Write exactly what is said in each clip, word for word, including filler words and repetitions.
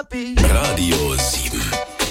Radio sieben.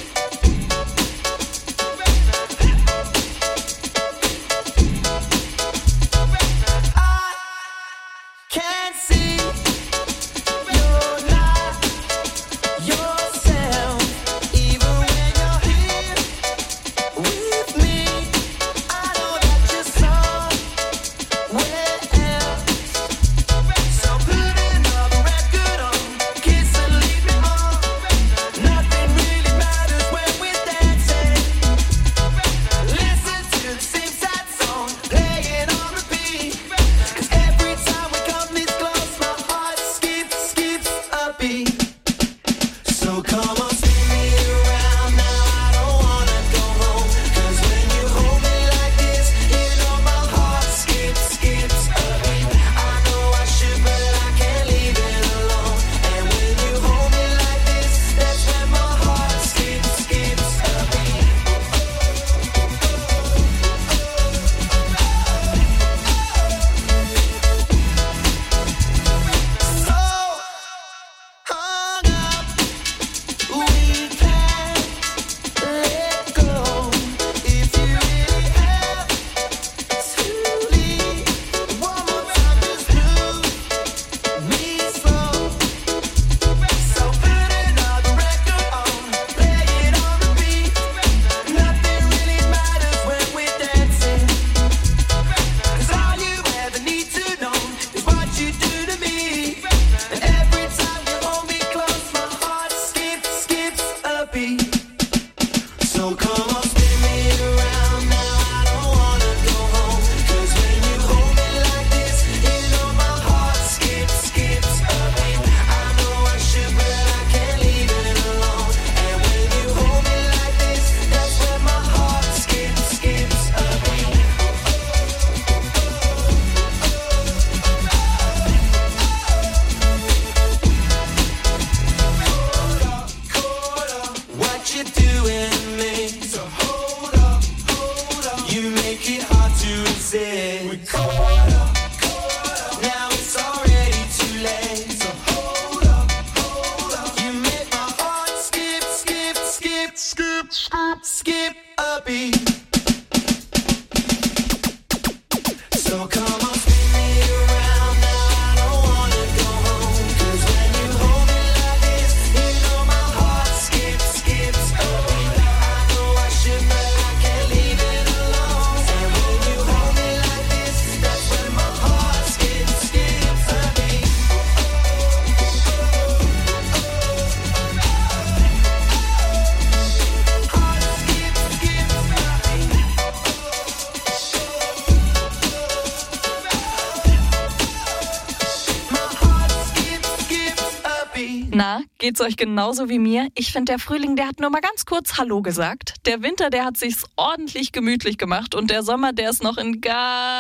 Na, geht's euch genauso wie mir? Ich finde, der Frühling, der hat nur mal ganz kurz Hallo gesagt. Der Winter, der hat sich's ordentlich gemütlich gemacht. Und der Sommer, der ist noch in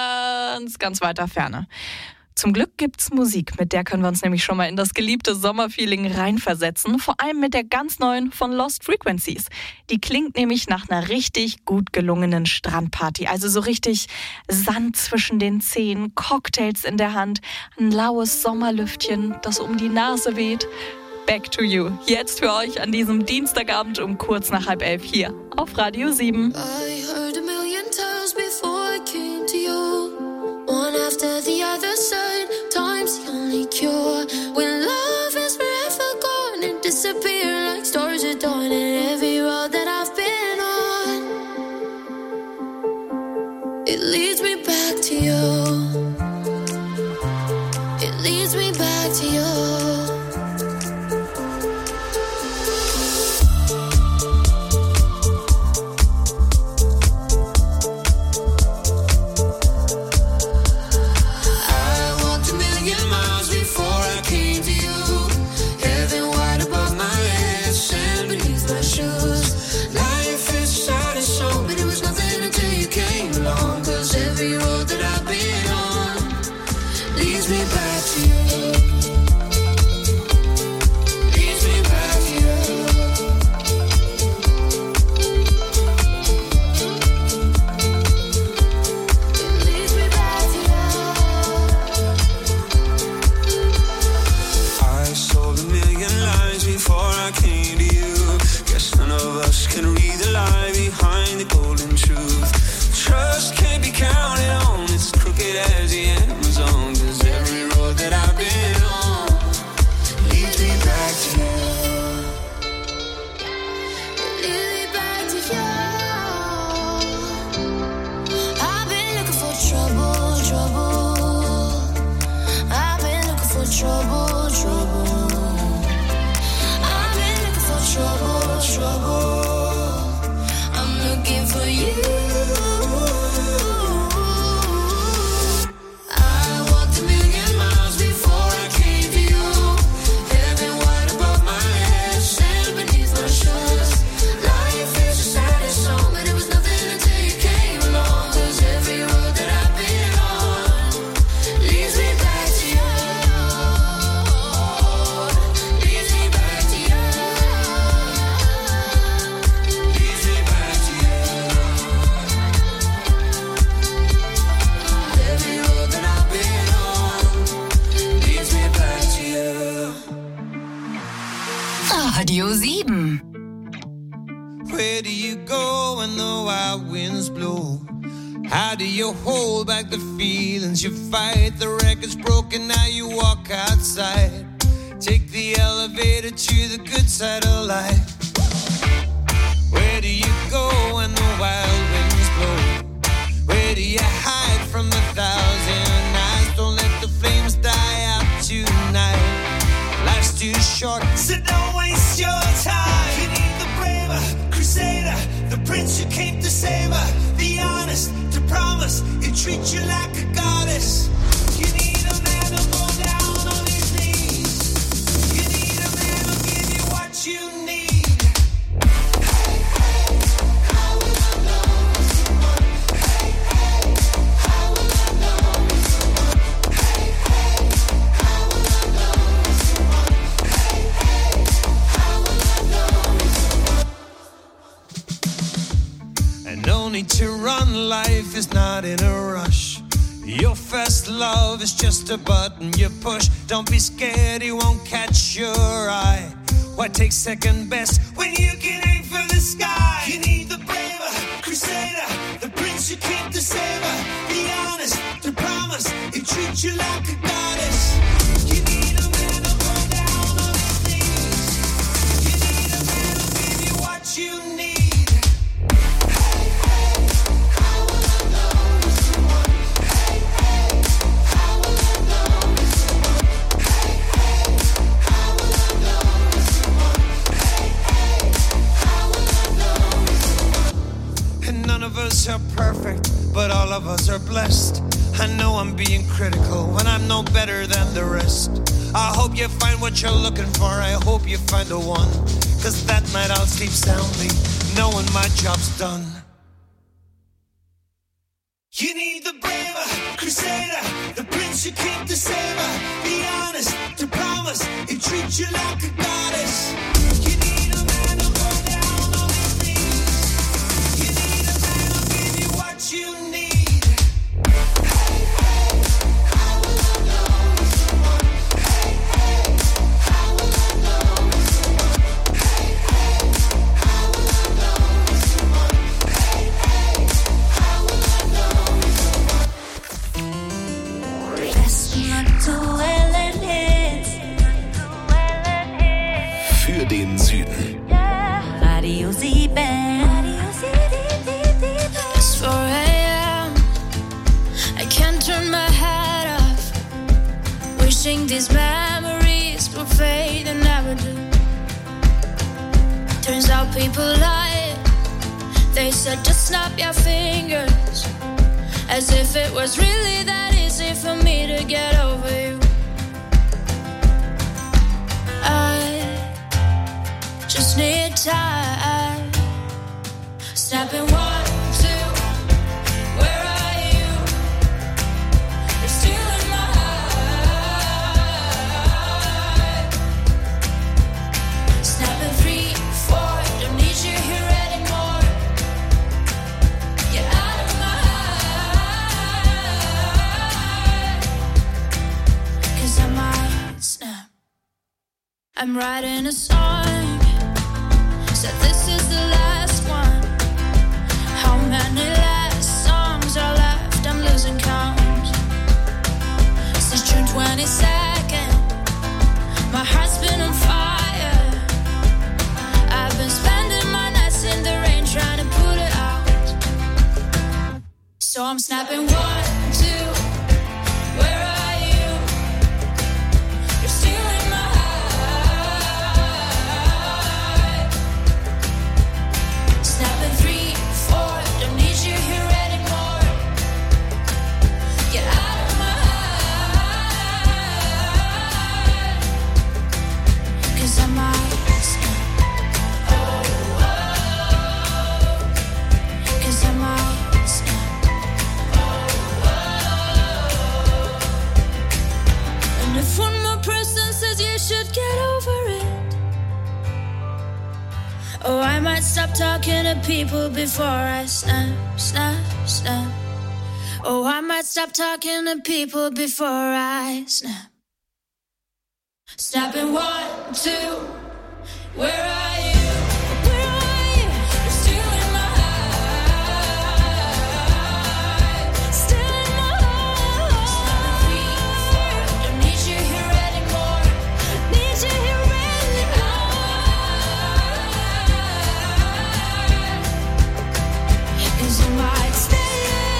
ganz, ganz weiter Ferne. Zum Glück gibt's Musik, mit der können wir uns nämlich schon mal in das geliebte Sommerfeeling reinversetzen. Vor allem mit der ganz neuen von Lost Frequencies. Die klingt nämlich nach einer richtig gut gelungenen Strandparty. Also so richtig Sand zwischen den Zehen, Cocktails in der Hand, ein laues Sommerlüftchen, das um die Nase weht. Back to you. Jetzt für euch an diesem Dienstagabend um kurz nach halb elf hier auf Radio sieben. I heard a million times before I came to you. One after the other side, time's the only cure. When love is forever gone and disappear like stars at dawn. And every road that I've been on, it leads me back to you. It leads me back to you. I Radio sieben. Where do you go when the wild winds blow? How do you hold back the feelings you fight? The record's broken, now you walk outside. Take the elevator to the good side of life. Where do you go when the wild winds blow? Where do you hide from the thousand eyes? Don't let the flames die out tonight. Life's too short, so don't waste your time. You need the braver crusader, the prince who came to save her, the honest to promise he'll treat you like a goddess. You need a man to go down on his knees. You need a man who'll give you what you need. Hey, hey, how will I know someone? Hey, hey, how will I know someone? Hey, hey, how will I know someone? Hey, hey, how will I know someone? And no need to run, life is not in a rush. Your first love is just a button you push. Don't be scared, he won't catch your eye. Why take second best when you can aim for the sky? You need the braver crusader, the prince who came to save her, the honest to promise he'll treat you like a goddess. You need a man to go down on his knees. You need a man who'll give you what you need. Hey, hey, how will I know someone? Hey, hey, how will I know someone? Hey, hey, how will I know someone? Hey, hey, how will I know someone? And none of us are perfect, but all of us are blessed. I know I'm being critical when I'm no better than the rest. I hope you find what you're looking for. I hope you find the one. Cause that night I'll sleep soundly, knowing my job's done. You need the braver crusader, the prince who came to save her, the honest to promise he'll treat you like a goddess. You need a man to go down on his knees. You need a man who'll give you what you need. Hey, hey, how will I know someone? Hey, hey, how will I know someone? Hey, hey, how will I know someone? Hey, hey, how will I know someone? Besten aktuellen Hits. Für den Süden. Radio sieben. It's four a.m. I can't turn my head off. Wishing these memories would fade and never do. Turns out people lie. They said just snap your fingers, as if it was really that easy for me to get over you. I just need time. Snapping one, two, where are you? You're still in my heart. Snapping three, four, don't need you here anymore. Get out of my heart. Cause I might snap. I'm writing a song, said this is the last one. How many last songs are left? I'm losing count. Since June twenty-second, my heart's been on fire. I've been spending my nights in the rain trying to put it out. So I'm snapping one, two, where are you? You're still in my heart. Snapping three, four, don't need you here anymore. Get out of my heart. Cause I might snap. Oh, oh. Cause I might snap. Oh, oh. And if one more person says you should get over it, oh, I might stop talking to people before I snap, snap, snap. Oh, I might stop talking to people before I snap. Snapping one, two, Where are you? Where are you? You're still in my heart. Still in my heart. Don't need you here anymore. Need you here anymore. 'Cause I might stay.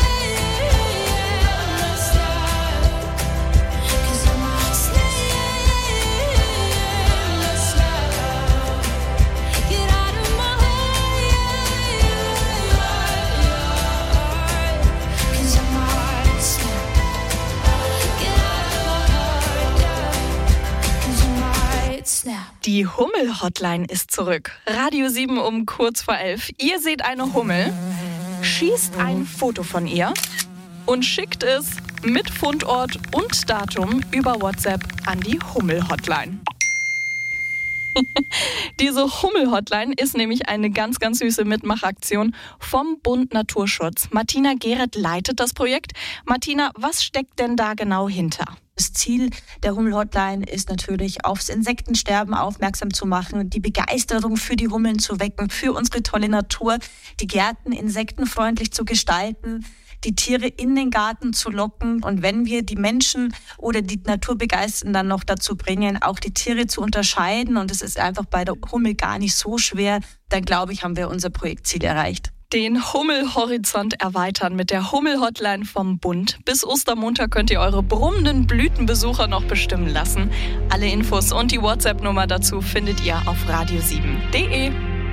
Die Hummel-Hotline ist zurück. Radio sieben um kurz vor elf. Ihr seht eine Hummel, schießt ein Foto von ihr und schickt es mit Fundort und Datum über WhatsApp an die Hummel-Hotline. Diese Hummel-Hotline ist nämlich eine ganz, ganz süße Mitmachaktion vom Bund Naturschutz. Martina Gereth leitet das Projekt. Martina, was steckt denn da genau hinter? Das Ziel der Hummel-Hotline ist natürlich, aufs Insektensterben aufmerksam zu machen, die Begeisterung für die Hummeln zu wecken, für unsere tolle Natur, die Gärten insektenfreundlich zu gestalten, die Tiere in den Garten zu locken. Und wenn wir die Menschen oder die Naturbegeisterten dann noch dazu bringen, auch die Tiere zu unterscheiden, und es ist einfach bei der Hummel gar nicht so schwer, dann glaube ich, haben wir unser Projektziel erreicht. Den Hummelhorizont erweitern mit der Hummel-Hotline vom Bund. Bis Ostermontag könnt ihr eure brummenden Blütenbesucher noch bestimmen lassen. Alle Infos und die WhatsApp-Nummer dazu findet ihr auf radio sieben punkt de.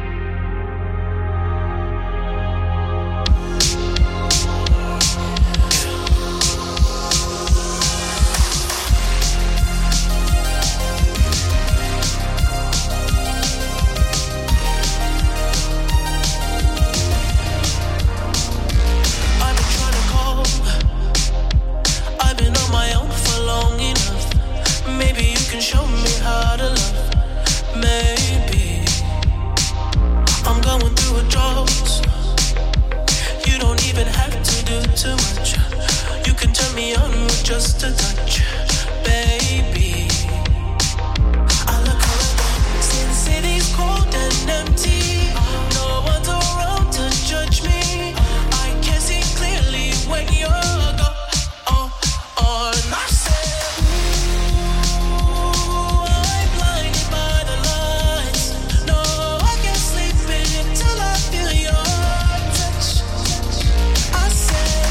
Just a touch, baby. I look around, see the city's cold and empty. No one's around to judge me. I can see clearly when you're gone. Oh, oh, and I said, ooh, I'm blinded by the lights. No, I can't sleep until I feel your touch. I said,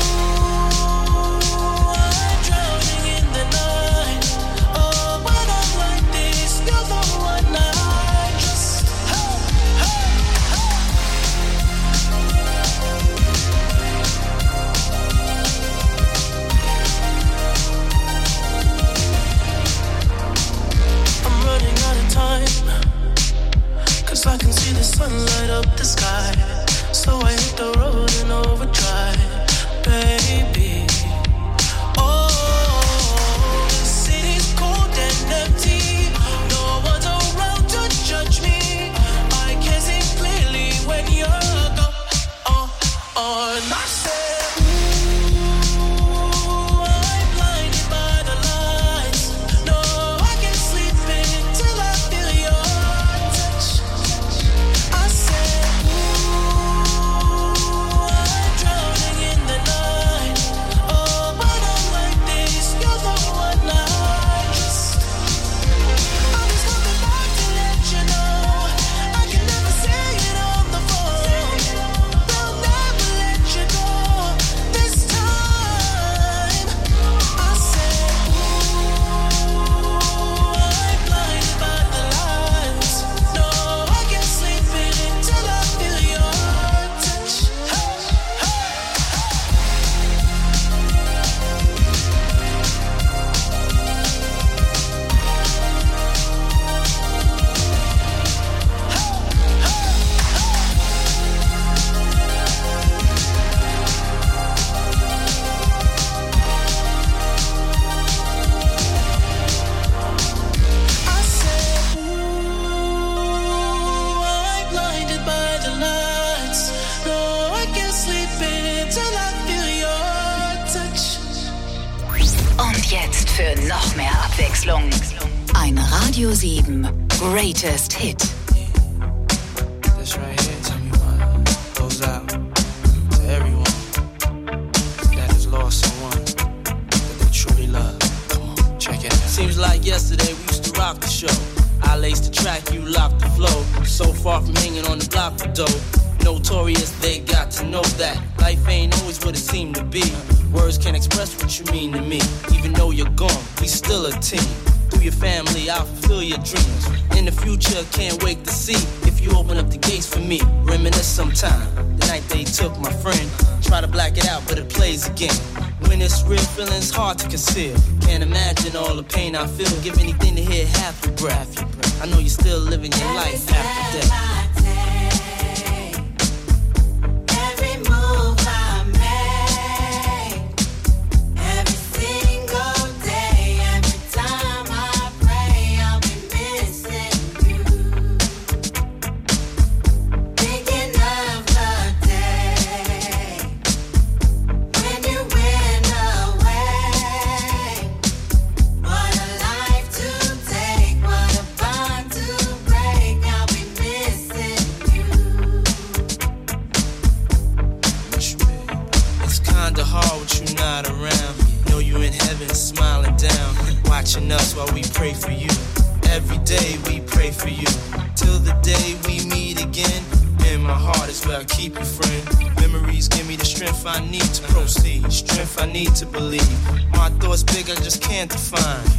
I can see the sun light up the sky, so I hit the road in overdrive, baby. Oh, the city's cold and empty. No one's around to judge me. I can see clearly when you're gone. Oh, oh, and I said, ooh, I'm blinded by the lights. No, I can't sleep until I feel your touch. I said, ooh, I'm drowning in the night. Oh, when I'm like this, you're the one I just. I just wanted back to let you know I can never say it on the phone. They'll never let you go this time. I said, ooh, I'm blinded by the lights. No, I can't sleep until I feel your touch. Hey, hey, I said, ooh, I'm blinded by the lights. No, I can't sleep until I feel your touch. Und jetzt für noch mehr Abwechslung. Ein Radio sieben greatest hit. This right here, tell me what goes out to everyone that has lost someone that they truly love. Come on, check it out. Seems like yesterday we used to rock the show. I laced the track, you locked the flow. So far from hanging on the block for dough. Notorious, they got to know that life ain't always what it seemed to be. Words can't express what you mean to me. Even though you're gone, we still a team. Through your family, I'll fulfill your dreams. In the future, can't wait to see if you open up the gates for me. Reminisce sometime, the night they took my friend. Try to black it out, but it plays again. When it's real, feeling's hard to conceal. Can't imagine all the pain I feel. Give anything to hear half your breath. I know you're still living your life after death. Watching us while we pray for you. Every day we pray for you. Till the day we meet again. In my heart is where I keep you, friend. Memories give me the strength I need to proceed. Strength I need to believe. My thoughts big, I just can't define.